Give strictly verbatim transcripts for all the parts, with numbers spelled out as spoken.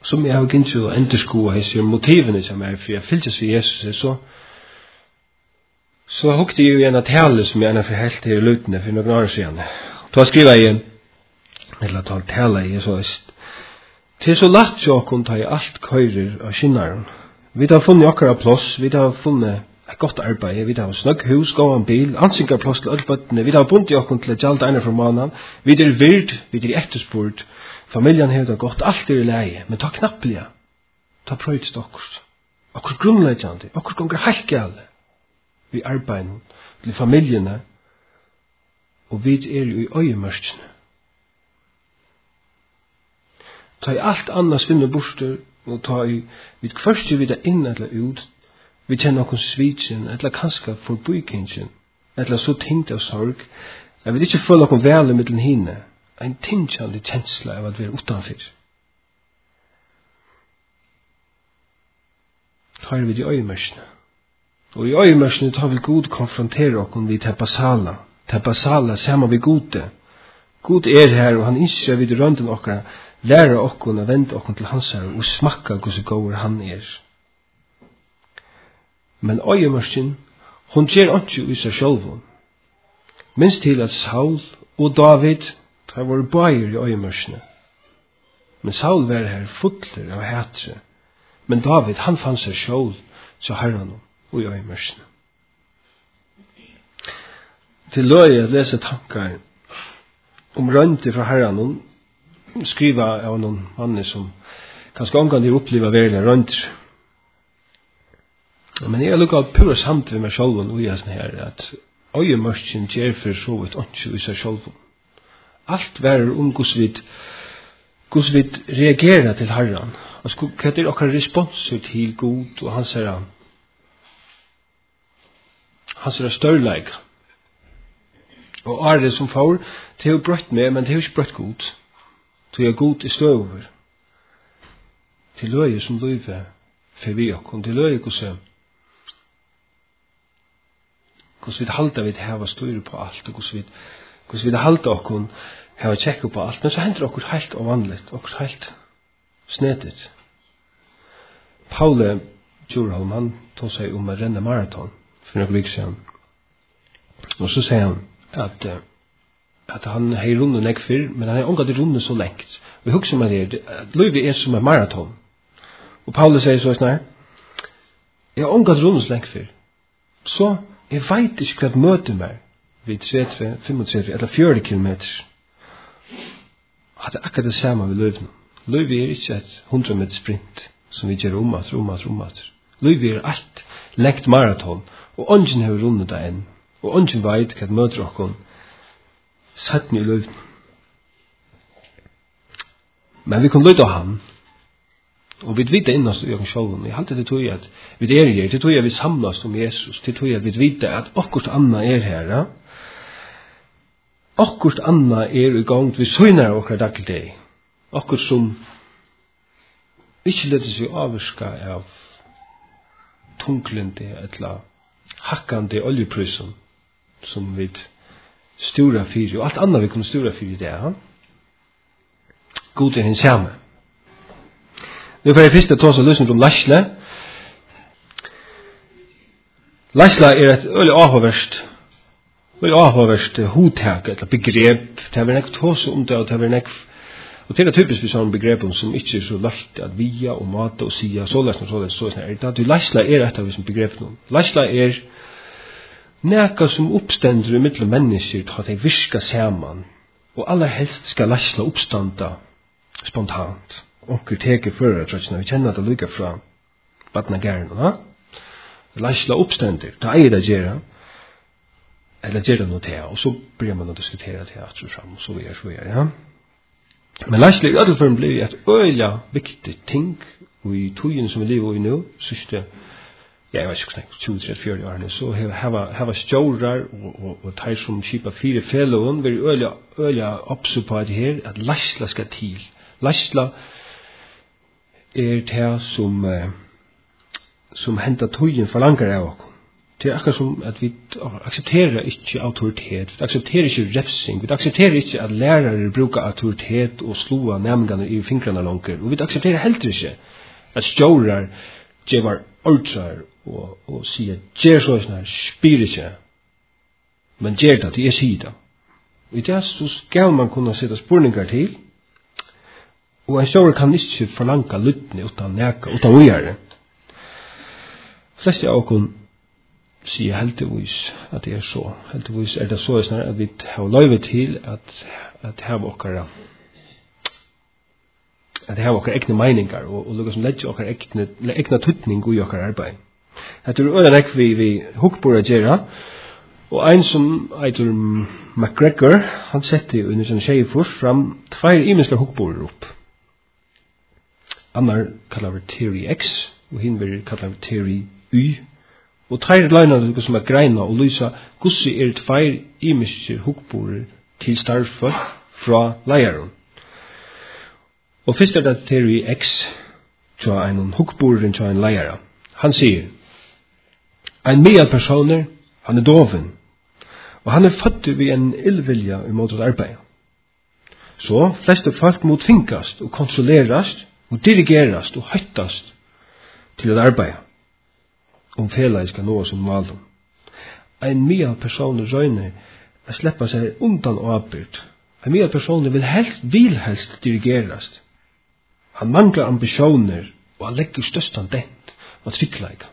Som jeg har gitt å enderskoa hese motivene som er for jeg fyltes for Jesus, så så hukte jeg jo en av tale som jeg ennå for helt her i lutene for noen år siden. Da skriver jeg eller ta tale i så til så lagt jo kunne ta i alt køyrer av skinnaren. Vi har funnet akkurat plass, vi har funnet et godt arbeid, vi har snøgg hus, gåan bil, ansingarplass til ølbøttene, vi har bundet jokken til et gjald ene fra måneden, vi er vird, vi er etterspurt, familien har det godt, alt er i leie, men ta knapplige, ta prøytst okkurs, okkurs grunnleggjande, okkurs gonger heilt gale, vi arbeider til familjene, og vi er jo i øyemørskene. Ta i alt annet svinne borster, og ta i, vi først vi det inn eller ut, vi kjenner okkur svitsen, eller kanskje forbygingen, eller så tingt av sorg, jeg vil ikke føle okkur vel i middelen hine, en tingkjande kjensla av at vi er utanfyr. Ta er vi i øyemørsene. Og i øyemørsene tar vi god konfrontere okkur vi til basala, til basala sammen vi gode. God er her, og han innskjer vi i rønden okkar, lære okkur å vende okkur til hans her, og smakka hvordan gåer han er. Men øyemørsken, hun gjør ikke i seg selv. Minst til at Saul og David tar våre bøyer i øyemørskene. Men Saul var her fotler av hætre. Men David, han fann seg selv, så herren og i øyemørskene. Til løye at lese tankar om rønte fra herren, skriva av noen mann som kanskje omgang de oppleva verlig rønte. Men jeg har lukket pura samt ved meg selv og i hessen her, at øyemørsken gjør for så vidt åndsju i seg selv. Alt værer om hvordan vi reagerer til herren. Altså, hva er okkar responser til god og hans er hans er størleik. Og er det som får til å brøtt med, men det er ikke brøtt god. Til å god i støver. Til løye som løyve for vi okkom. Til løye hvordan hvordan vi halda vi hava styr på alt, og hvordan vi, hvordan vi halda okkur hava tjekka på alt, men så hender okkur helt ovanligt, okkur helt snedigt. Paule Djurholm, han tog seg om å renne maraton for noen vik siden. Og så sier han at, at han har rundet nek fyrr, men han har omgått rundet så lengt. Og vi husker med det, at livet er som en maraton. Og Paule sier så snart, jeg har omgått rundet så lengt fyrr. Så jeg vet ikke hva møter meg ved tretti, trettifem eller fjorti kilometer. At det er akkurat det samme ved løyvene. Løyve er ikke et hundra meter sprint som vi gjør om at, om at, om at. Løyve er alt lengt maraton, og ånden har rundet det enn. Og ånden vet hva møter okkon satt i løyvene. Men vi kan løyde av ham. Og vi vet innast i oss sjálvum. Jeg halte det tog at vi er her, det tog at vi samlas om Jesus, det tog at vi vet at okkurst anna er her. Ja? Okkurst anna er i gang, vi søgner okkar daglig deg. Okkurst som ikke leder seg avvirka av tunglende eller hakkande oljeprysen som vi stura fyrir, og alt anna vi kunne stura fyrir det. Ja? God er hins samme. Nu får jeg først ta oss og løsning om Lasla. Lasla er et øyelig avhåverst, øyelig avhåverst hodtak, eller begrep. Det er nekk tåse om det, og det er nekk, og det er typisk sånne begrep som ikke er så lagt at via og mata og sia, så løsning, så løsning, så løsning. Så løsning. Lasla er et av disse begrepene. Lasla er nekka som oppstender i mittel mennesker til at de virka saman, og aller helst skal Lasla oppstanda spontant. Onker teker fører, tror jeg, vi kjenner det lykka fra badna gærne, ja? Lasla oppstender, da er det gjerra, eller gjerra noe til, og så blir man å diskutere til at fram, og så er så er, ja? Men Lasla i ødelføren blir et øyla viktig ting, og i togjen som vi lever i nå, siste, ja, jeg vet ikke hvordan, tjue, tretti, fjorti årene, så heva stjårar, og, og, og tar som kipa fire felloen, vi er øyla, øyla oppså på det her, at Lasla skal til. Lasla er det som, som hentar tøyen forlanger av oss. Det er akkurat som at vi aksepterer ikke autoritet, vi aksepterer ikke refsing, vi aksepterer ikke at lærere bruker autoritet og slår nemgene i fingrene langer, og vi aksepterer heller ikke at stjårer gjør ordrer og, og sier, gjør så sånn her, spyr ikke, men gjør det, det er sida. Og i det så skal man kunne sette spurningar til, og en stjårer kan ikke forlange lyttene utan neka, utan ugjøre. Flest av oss sier heldigvis at det er så. Heldigvis er det så snart at vi har løyve til at, at have okkara at have okkara egne meningar og, og lukka som legge okkara egne, egne tutning i okkara arbeid. Det er øyne nek vi, vi hukkbora gjerra, og en som eitur McGregor, han setter under sin tjejfors fram tveir imenska hukkborer opp. Annar kallar vi Theory X, og hinn vil kallar vi Theory Y. Og tveir løgnar som er greina og lysa gussi er tveir imenska hukkborer til starffolk fra leiaren. Og fyrst er det Theory X, tja en hukkborer tja en leiara. Han sier, ein meal personer, han er doven, og han er født ved en illvilja i måte arbeid. Så fleste folk må tvingast og kontrollerast og dirigerast og høytast til å arbeide, om felaget skal nå som mål. Ein meal personer røyner å sleppa seg undan avbyrd. Ein meal personer vil helst, vil helst dirigerast. Han manglar ambisjoner og han legger støstan dent og tryggleika.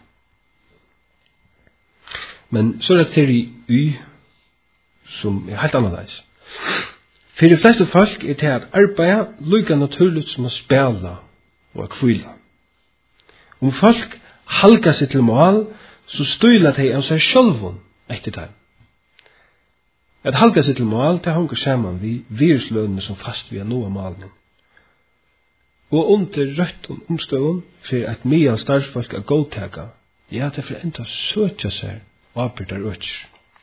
Men så er det Theory Y som er helt annerledes. For de fleste folk er til at arbeide lukka naturligt som å spela og å kvila. Om folk halka seg til mål, så støyla de av seg sjølvun etter det. At halka seg til mål, det hanker saman vi viruslønene som fast vi er nå av målene. Og under rødt om omstøvun for at mye av startsfolk er godtaka, ja, det for enda søtja seg avbyrda røtjer.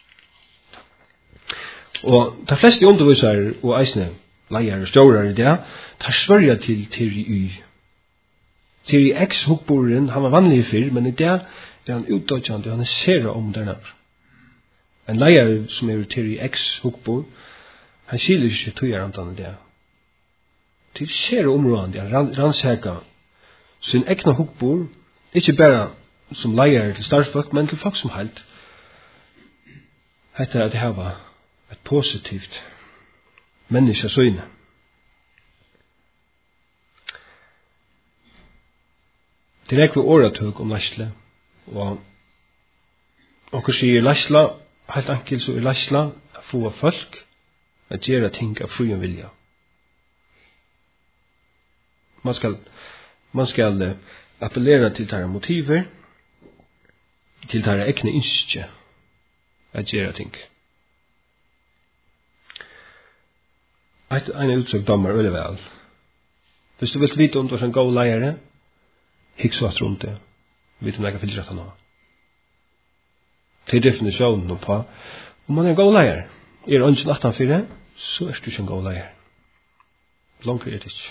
Og de fleste undervisere og eisne leier og stjårer i det, tar sverja til Theory Y. Theory X hukkboren, han var vanlig før, men i det er han utdødjande, han er sera om denne. En leier som er Theory X hukkbor, han skiljer ikke tøyarandan i det. Til sera områdende, han rannsæka sin egna hukkbor, ikke bare som leier til startfolk, men til folk som helt. Hette er at det her var et positivt menneskesøyne. Det er ikke åretøk om Lasla, og onker sier Lasla, helt enkelt så er Lasla å få folk at gjøre ting av fri og vilja. Man skal, man skal appellere til deres motiver, til deres egne ønske at gjøre ting. Et en utsøk dommer øyelig vel. Hvis du vil vite om du er en god leiere, hikk så at rundt det. Vite om jeg kan fylle rett han ha. Til definisjonen på om man er en god leier. Er det ønsken attan fire, så er du ikke en god leier. Langer er det ikke.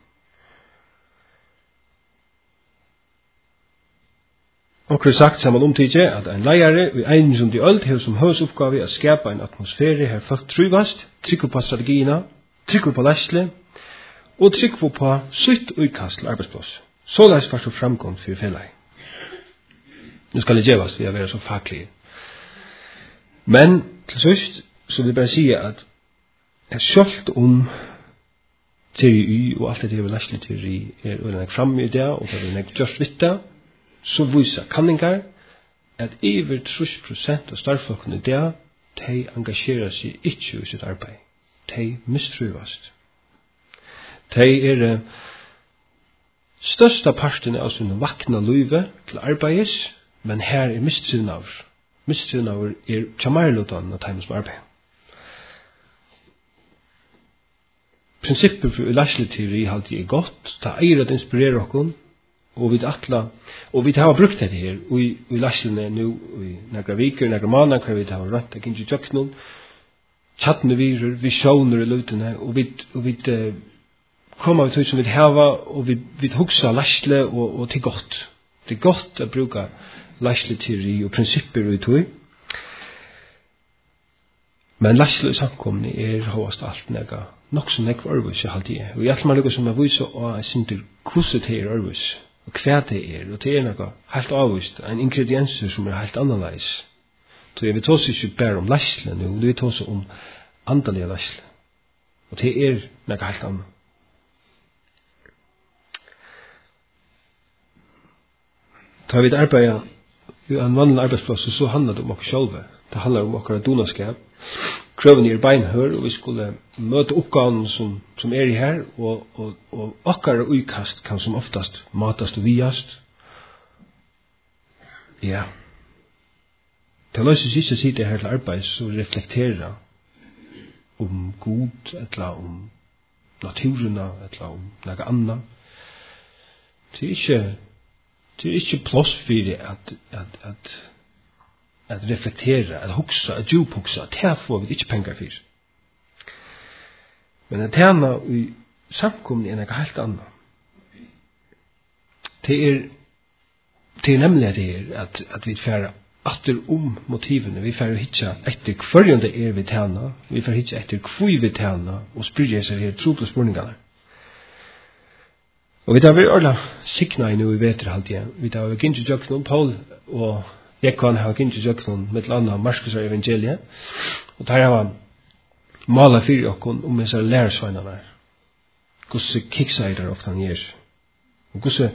Og har sagt sammen om tidlig at en leiere i en som de ølt har som høysoppgave å skapa en atmosfære her folk truvast, trykker på strategiene, trykker på lesle, og trykker på sitt utkast til arbeidsplass. Så leis først og framkom for fellet. Nå skal det gjøres ved å være så faglige. Men til sist så vil jeg bare si at jeg skjølt om Theory Y og alt det jeg vil lesle til er øyne fremme i det, og det er jeg gjørst vidt det, så viser kanningar at over tre prosent av startfolkene i det, de engasjerer seg ikke i sitt arbeid. De mistruvast. De er størsta parten av sin vakna livet til arbeids, men her er mistruvnaver. Mistruvnaver er tjamarlotan av de som arbeid. Prinsippet for ulasleteori halte er godt, det eier at inspirere okkur, og vi atla, og vi har brukt det her, og vi laslene nu, i negra viker, negra måneder, hver vi har rønt, det kinji tjøknun, tjattne virer, visjoner i lutene, og vi, og vi kommer vi til som vi hava, og vi, vi hugsa lasle, og, og til godt. Det er godt å bruke leisleteori og prinsipper og tog. Men leisle samkomne er hovast alt nega, nok som nekv örvus jeg halde jeg. Og jeg man lukka som jeg viser og jeg synder hvordan det er örvus, og hva det er, og det er nega helt avvist, en ingredienser som er helt annerleis. Så jeg vil tås ikke bare om leisle nu, vi vil tås om andalige leisle. Og det er nega helt annet. Da vi arbeider i en vanlig arbeidsplass, så handler det om oss selv. Det handler om oss donaskap. Krøvene er beinhør, og vi skulle møte oppgaven som, som er i her, og, og, og okkar utkast kan som oftast matast og viast. Ja. Det løses ikke å si det her til arbeid, så reflektera om god, eller om naturena, eller om noe annet. Det er ikke Det er ikke plass for det at, at, at, at reflektera, at huksa, at djuphuksa, at her får vi ikke penger for. Men at tjena i samkomne er noe helt annet. Det er, det er nemlig det er at, at vi færer atter om motivene, vi færer hitja etter hverjende er vi tjena, vi færer hitja etter hvor vi tjena, og spyrja seg her tro på spurningene. Og vi tar vi orla sikna i nu i veter halde jeg. Vi tar vi gynnsi jöknun, Paul og Jekvan har gynnsi jöknun med landa Markus og evangeliet. Og tar jeg var mala fyrir okkon om hese lærersveinarna. Gosse kikseider ofta han gjer. Og gosse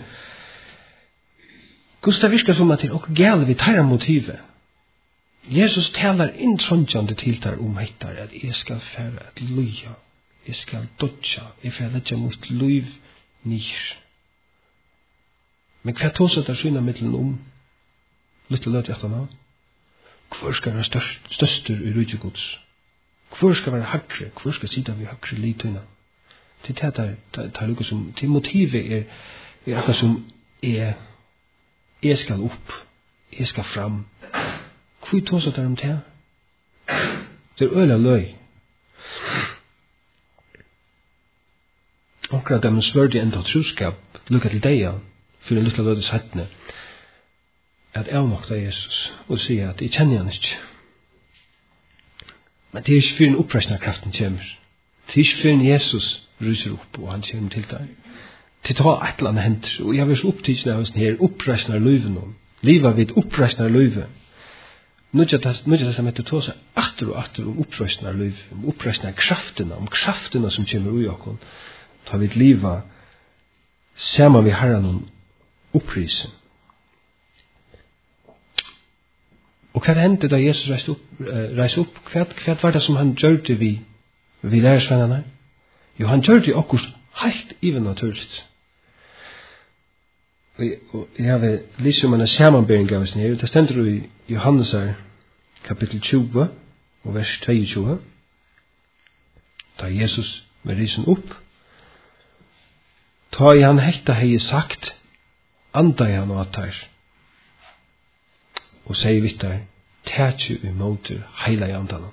gosse det virka som at det er okkur gale vi tar motivet. Jesus talar inntråndjande til der om heitar at jeg skal færa et luja, jeg skal dodja, jeg skal letja mot luiv nýr. Men hva tås at det syna mittelen om? Litt løt hjertan av. Hvor skal være størst, størstur i rydgjegods? Hvor skal være hakre? Hvor skal sida vi hakre lituna? Til det der, det lukka som, til motivet er, er akkurat som er, jeg skal opp, jeg skal fram. Hvor tås at det er om det? Det er øyla løy. Akkurat dem svørde enda troskap lukka til deg for en lukka løde settene at jeg avmakta Jesus og sier at jeg kjenner han ikke. Men det er ikke for en oppreisende kraften kommer. Det er ikke for en Jesus ryser opp og han kommer til deg. Det tar et eller annet hent og jeg vil så opptidsen av oss her oppreisende løyven om. Livet vid oppreisende løyven. Nå er det som heter tå seg atter og atter om oppreisende løyven, om oppreisende kraftene, om kraftene som kommer ui okkon. Ta vi liva saman vi herran om opprisen. Og hva hendte da Jesus reiste opp? Reiste opp? Hva, hva var det som han gjørte vi, vi lærersvennerne? Jo, han gjørte okkur helt even naturligt. Og, og jeg har lyst om en samanbering av oss nere. Det stender i Johannes her, kapittel tjue, og vers tjueto. Da Jesus var risen opp, ta i han hekta hei sagt, anda i han og atar, og sier vittar, tætju i måter heila i andanen.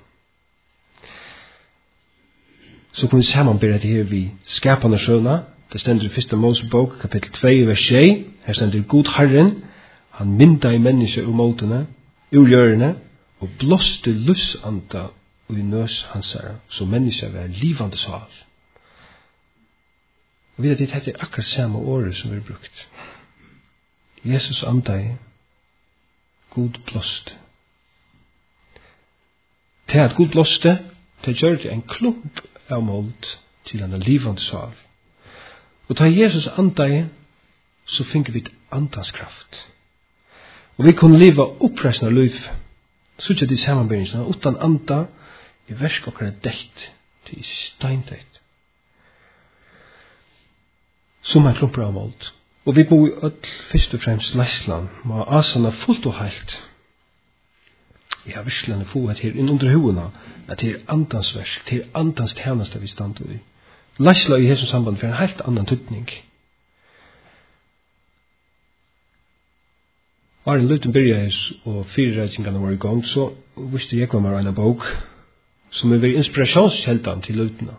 Så kunne vi samanbere det her vi skapande sjøna, det stender i første Mosebok, kapittel to, vers sju, her stender God Herren, han mynda i menneske og måtene, ur gjørende, og blåste lussanda og i nøs hansara, så menneske var livande sal. Og vi vet at det er akkurat samme året som vi har brukt. Jesus andai, God blåste. Til at God blåste, det gjør det en klump av målt til en livande sal. Og ta Jesus andai, så finner vi et andanskraft. Og vi kunne leva oppreisende liv, så ikke de sammenbyrningsene, utan anda, i versk akkurat dekt, til steindekt. Som er klumper av målt. Og vi bor i ødel, først og fremst Leisland, med asana fullt og heilt. Jeg har virkelig få at her inn under hovena, at det er andansversk, det er andans tjeneste vi stand i. Leisland i hesson samband for en helt annan tydning. Arjen Luten byrjas og fyrirreitingene var i gang, så visste jeg kom med en bok, som er ved inspirasjonskjeldan til Lutena.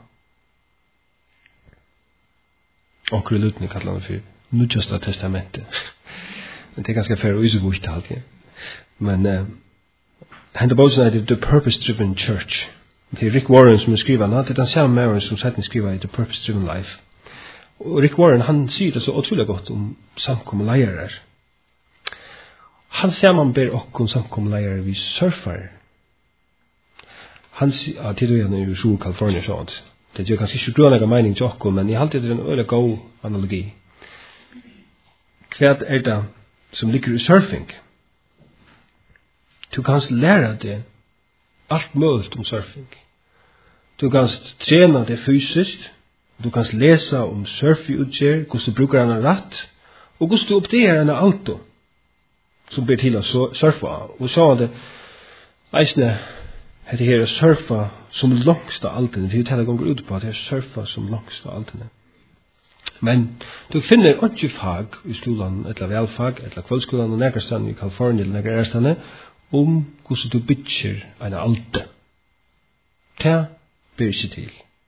Okkur Lutene kallar han for Nudjasta testamentet. Men det er ganske færre usevukt alt, ja. Men uh, hende båten heter The Purpose Driven Church. Det er Rick Warren som skriver han, det er den samme Warren som setten skriver i The Purpose Driven Life. Og Rick Warren, han sier det så utrolig godt om samkomleiere. Han sier man ber okkom samkomleiere vi surfer. Han sier, ja, til du er i Sur, California, sånn. Det gjør kanskje ikke grunn av mening til okkom, men jeg halte det er en øyelig god analogi. Hva er det som ligger i surfing? Du kan lære det alt muligt om surfing. Du kan trene det fysisk. Du kan lese om surfutgjør, hvordan du bruker den rett, og hvordan du oppdager den auto som blir til å surfe. Og så er det eisne heter her å surfe som langst av altene. Det er jo til å gå ut på at det er surfe som langst av altene. Men du finner ikke fag i skolen, eller velfag, eller kveldskolen, og nærkastene i Kalifornien, eller nærkastene, om hvordan du bytter en alte. Det blir ikke til.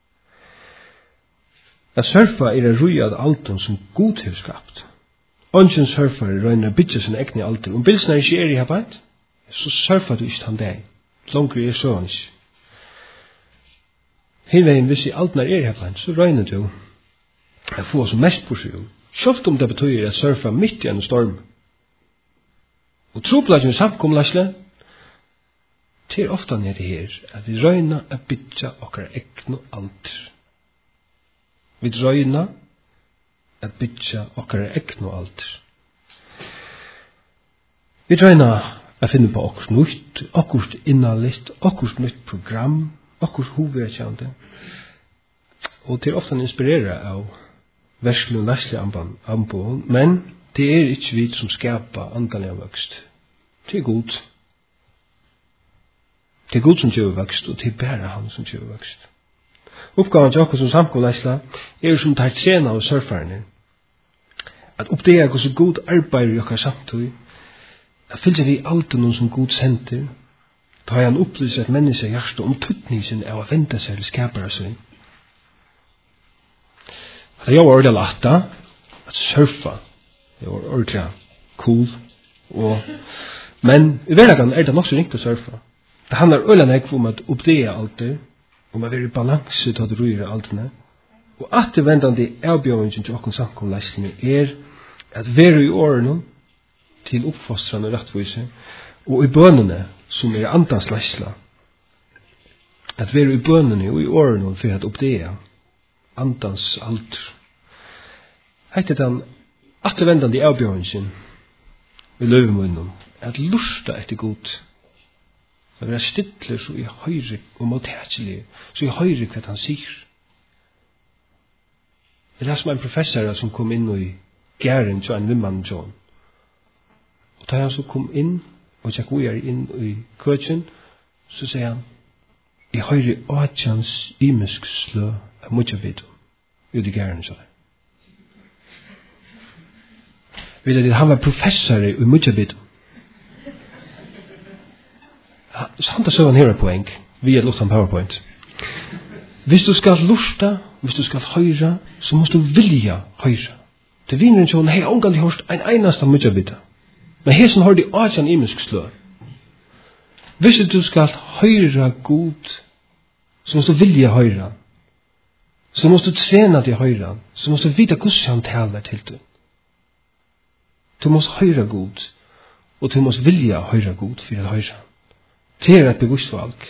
At surfa er en rui av alten som Gud har skapt. Ønsken surfer røyner bytter sin egne alter. Om bilsen er ikke er i arbeid, så surfer du ikke han deg. Langere er så han ikke. Hinveien, hvis alten er i arbeid, så røyner du å få som mest på seg. Selv om det betyr at surfa midt i en storm. Og troplagen samkomlasle, det er ofte nede her, at vi røyner å bytte okkar egne alter. Vi røyner å bytte okkar egne alter. Vi røyner å finne på okkurs nytt, okkurs innalitt, okkurs nytt program, okkurs hovedkjente. Og det er ofte inspireret av verskelig og næslig anbånd, men det er ikke vi som skaper andalig vokst. Det er god. Det er god som gjør vokst, og det er bare han som gjør vokst. Oppgaven til oss som samkomlæsla er som tar trena av surferne. At oppdage hvordan god arbeider i okkar samtid, at fylse vi alt noen som god senter, da har han opplyst et menneske hjerte om tuttningen av å vente seg til skapere sin. Det er jo ordentlig latta, at surfa, det er ordentlig cool, og, men i hverdagen er det nok så ringt å surfa. Det handler øyne ikke om at oppdage alt det, om å være i balanse til at røyre altene. Og at det vendende avbjørningen til åkken samkomlæsene er at være i årene til oppfostrende rettvise, og i bønene som er andans læsla. At være i bønene og i årene for at oppdage andans alter. Heit er den at det vendende avbjørningen i løvemunnen at lusta etter god. Det er stidler så i høyre og mottætselig, så i høyre hva han sier. Det er som en professor som kom inn i gæren til en vimmann John. Og da han så kom inn, og tjekk vi er inn i køtjen, så sier han, i høyre åtjans imisk slø av mutjavidu, ut i gæren så. Vet du, han var professor i mutjavidu. Så han tar så en her poeng, via et luftan PowerPoint. Hvis du skal lusta, hvis du skal høyra, så måst du vilja høyra. Det vinner en sånn, hei, omgang de hørst en eneste mutjabita. Men her som har de åtjan imisk slø. Hvis du skal høyra god, så måst du vilja høyra. Så måst du trena til høyra. Så måst du vita hvordan han taler til du. Du måst høyra god, og du måst vilja høyra god for å høyra. Det er et bevisst valg.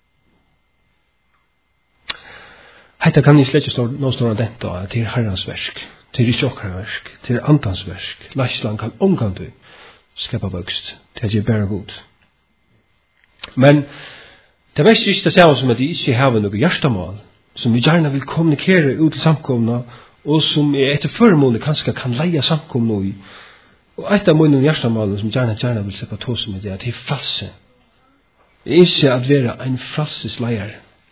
Hetta kan jeg slett ikke nå stå av dette, at det er herrens versk, det er ikke okkar versk, det er andans versk. Læsland kan omgang du skapa vokst, det er bare god. Men det er mest ikke det samme som at de ikke har noe hjertemål, som vi gjerne vil kommunikere ut til samkomna, og som er etter førmålet kanskje kan leie samkomna i. Og et av munnen hjertemålene som gjerne gjerne vil slippe tå som er det, at det er fralse. Det er ikke at være en fralsesleier.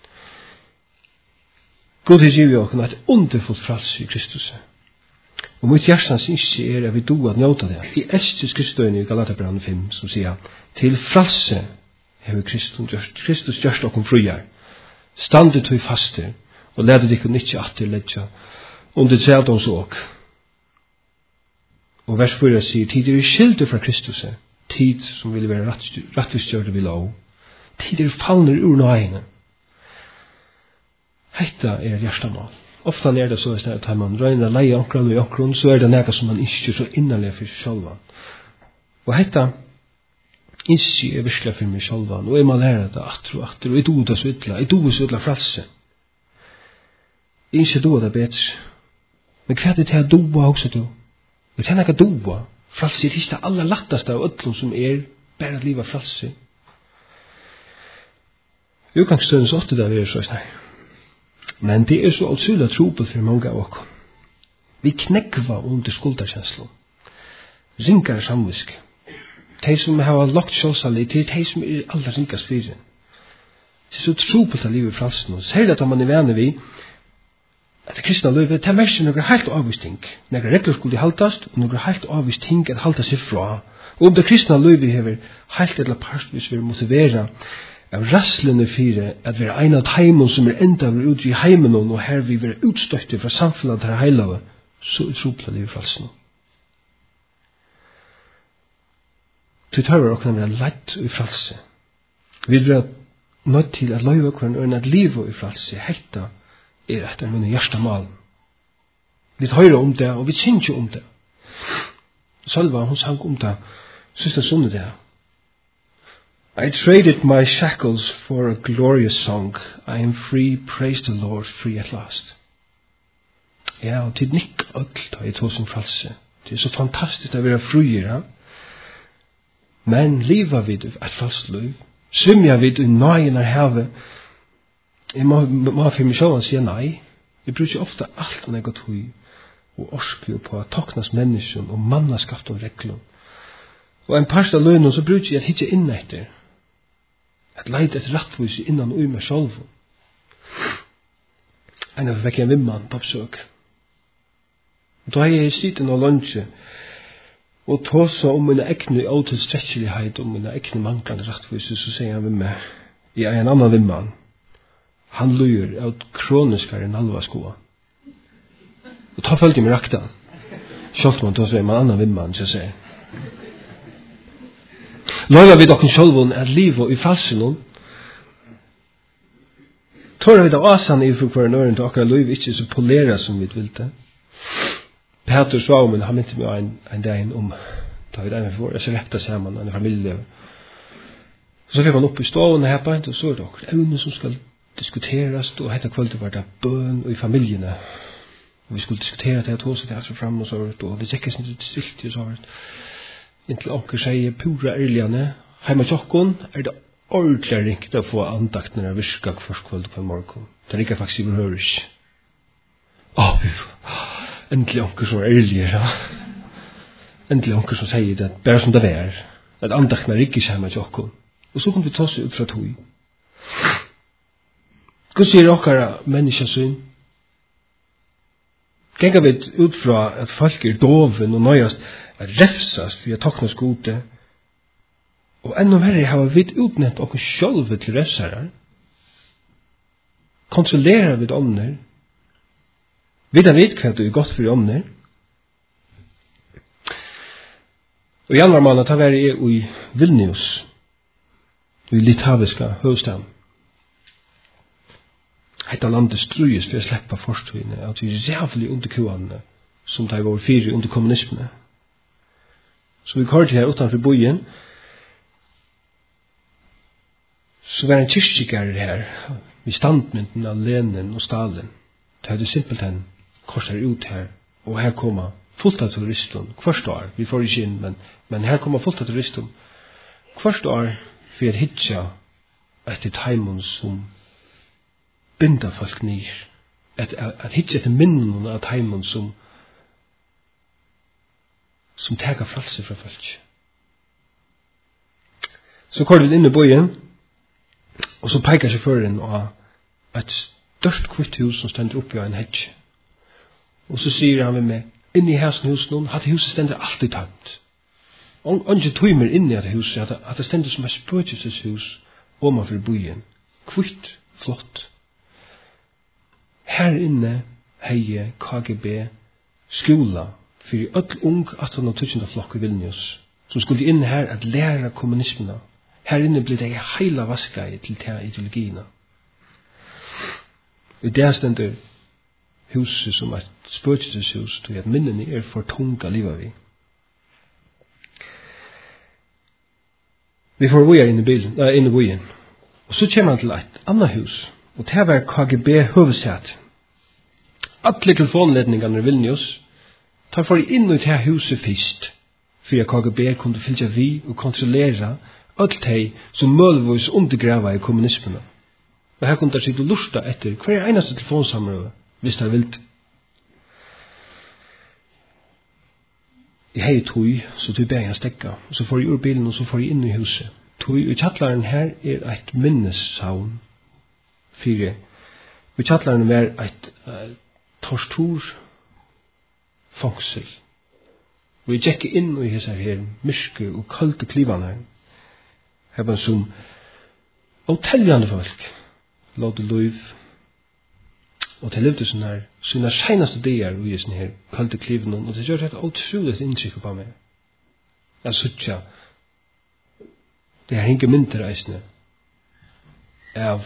God har givet oss et underfullt fralse i Kristus. Og mitt hjertens ikke er at vi do at njøte det. I elskes Kristus i Galaterbrand fem som sier til fralse har Kristus gjørst. Kristus gjørst okkom frujar. Standet tog faste og lærte dere ikke atter ledja under tredons åk. Og Og vers fyra sier, tid er skilder fra Kristus, tid som vil være rettvisgjørte vi lov. Tid er fallner ur nøyene. Hetta er hjertemål. Ofta er det så at man røyner leie ankran og ankran, så er det nega som man ikke så innerlig for seg selv. Og hetta ikke er virkelig for meg selv. Og jeg må lære det atter og atter, og jeg doer det så ytla, jeg doer så ytla fralse. Jeg ikke doer det bedre. Men hva er det til å doa også du? Og til å doa, fralse er det aller latteste av ødlom som er bare livet fralse. I utgangsstønnen så åtte det vi er så snart. Men det er så utsynlig trobel for mange av oss. Vi knekva under skulderkjenslen. Ringar samvisk. De som har lagt sjålsalig til de som er aller ringast fyrir. Det er så trobelt av livet i fralsen. Så er det at man er vene vi at det kristna løyve, det er mest noen helt avvist ting. Noen regler skulle haltast, og noen helt avvist ting at halta seg fra. Og om det kristna løyve hever helt eller partvis vil motivera av rasslende fire at vi er en av heimen som er enda vi ut i heimen og her vi er utstøkte fra samfunnet til heilave, så utrolig livet fralsen. Så tar vi åkne være lett i fralse. Vi er nødt til at løyve åkne og at livet i fralse hekta er etter mine hjertemål. Vi hører om det, og vi synger om det. Sølva, hun sang om det, siste sunnet det. I traded my shackles for a glorious song. I am free, praise the Lord, free at last. Ja, og til nikk ødel da jeg tog som fralse. Det er så fantastisk å være fruer, ja. Men liva vid et fralst liv. Svimja vid i nøyen av havet. Jeg må, må for meg selv si nei. Jeg bruker ofte alt når jeg går tog og orsker på at toknas mennesken og mannaskaft og reglum. Og en par av løgnen så bruker jeg at hitje inn etter. At leide etter rattvise innan og i meg selv. En av vekk en vimman på besøk. Da har jeg siden og lunsje og tåsa om mine ekne åtilstrettelighet, om mine ekne manglande rattvise, så sier han ved meg, jeg er en annan vimman. Han lurer av kroniskare enn alva skoa. Og ta følte jeg meg rakta. Sjålt man tås ved en annan vimman, så jeg sier. Løyva vi dokken sjølvun er livet i falsen. Tåra vi da asan i for hver nøren til akkurat løyva ikke så polera som vi vil det. Peter Svaumen, han mynte meg en, en dag om da vi der for, jeg så repta sammen en familie. Så fikk man opp i stående her på en, og så er det akkurat evne som skal diskuteras, og hette kvöldet var det bøn og i familjene. Og vi skulle diskutera det, og tåse det her fram og så var det, og vi tjekkes ikke til stilt, og så var det inntil onker sier pura ærligane, heima tjokkon er det ordentlig ringt å få andakt når jeg virka først kvöld på en morgen. Det rikker faktisk i behøres. Åh, endelig onker som er ærlige, ja. Endelig onker som sier det, bare som det er, at andakt når rikker heima tjokkon. Og så kom vi ta seg ut fra tog. Hva sier okkara menneskesyn? Gengar vi ut fra at folk er doven og nøyast er refsast for å takna skode. Og enda verre har vi utnett okkur sjølve til refsarar. Kontrollerar vi ånder. Vi da vet hva det er godt for ånder. Og i januar måned tar vi i Vilnius, i litauiska hovedstaden. Hetta landet strøyes for å slippe forstøyene, at vi er jævlig under kuene, som det var fire under kommunismene. Så vi kørte her utenfor bojen, så var en kyrkjegærer her, vi standmynden av Lenin og Stalin. Det hadde simpelthen korset ut her, og her kommer fullt av turisten, hvert år, vi får ikke inn, men, men her kommer fullt av turisten, hvert år for å hitja etter teimen som binda folk nir, at, at, at hitja etter minnen av teimen som som tega fralse fra folk. Så går vi inn i bojen, og så peikar sjåføren av et størst kvitt hus som stender oppi av en hedge. Og så sier han med meg, inn i hesten hos noen, at huset stender alltid tatt. Og ikke tøymer inn i det huset, at, at det stender som et spøkelseshus omanfor bojen. Kvitt, flott. Her inne heie K G B skola för i öll ung attan og tusen flokk i Vilnius, som skulle inn her at læra kommunismena. Her inne blir det heila vaska til ta ideologina. I det stendur huset som et spøkelseshus, til at minnene er for tunga livet vi. Vi får vuja inn i bilen, äh, inn i vujen. Og så kommer han til et annet hus, og det var K G B hovedsett. Alle telefonledningene i Vilnius tar for inn i det huset først, for at K G B kunne fylja vi og kontrollera alt de som mølvus undergrava i kommunismen. Og her kunne de sitte og lusta etter hver eneste telefonsamrøve, hvis de vilt. Jeg hei tog, så tog jeg en stekka, og så får jeg ur bilen, og så får jeg inn i huset. Tog i tjattlaren her er et minnessavn. Fire. I tjattlaren er et uh, tortur fangsel. Og jeg gikk inn i hese her myrke og kalte klivane her. Her var som åteljande folk låte liv og til levde sånn her sånne senaste dager i sånne her kalte klivene, og det gjør et utroligt inntrykk på meg. Jeg sutja det her hinge mynter eisne av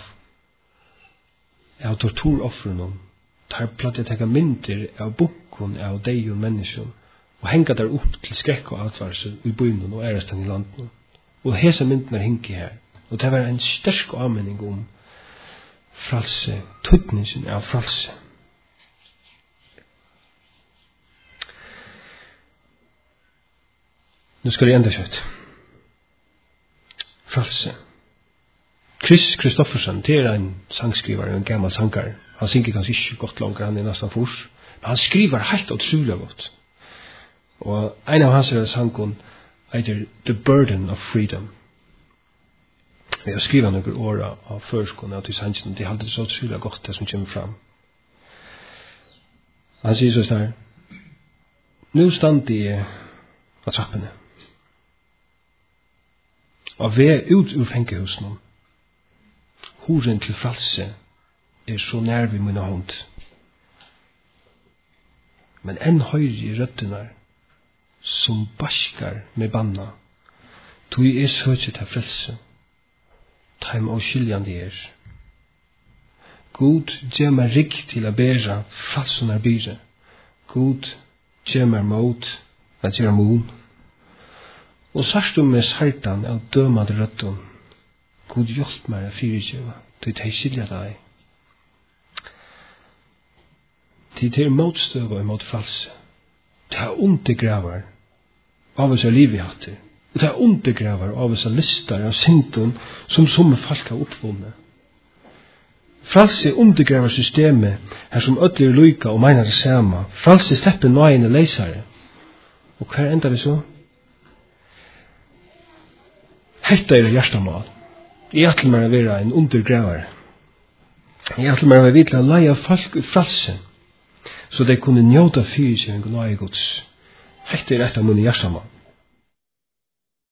av torturoffrene. Tar platt jeg tenker mynter av bukken av deg og mennesken og henga der opp til skrekk og atvarsel i byen og æresten i landet. Og hese myndene hinge her. Og det var en sterk avmenning om fralse, tøtningen av fralse. Nu skal jeg enda kjøtt. Fralse. Chris Kristoffersen, det er en sangskriver, en gammal sanger. Han synger kanskje ikke godt langer, han er nesten fors. Men han skriver helt utrolig godt. Og en av hans sangen heter The Burden of Freedom. Jeg har skrivet noen åra av førskolen og til sangen, de hadde det så utrolig godt det som kommer fram. Han sier så der, nå stand jeg av trappene, og ved ut ur fengehusen, horen til fralse er så nær ved mine hånd. Men enn høyre i røttene som baskar med banna, tog jeg søkje til frelse, taim og skiljande er. God gjør meg rigg til å bæra fralsen er byre. God gjør meg mot at gjøre mon. Og sørst om med sartan av dømade røtten, God hjelp meg å fyrirkjøve, til de skilja deg. Til de er motstøve mot fralse. Det er undergraver av oss av livet hatter. Og det er undergraver av oss av lister av synden som som folk har oppvunnet. Fralse undergraver systemet her som ødler lyka og mener det samme. Fralse slipper nøyene leisere. Og hva enda det så? Hetta er hjertemål. Jeg ætler meg å være en undergraver. Jeg ætler meg å være videre å leie folk i fralse, så de kunne njóta fyrirkjøring og nøye gods. Hetta er et av mine hjertemål.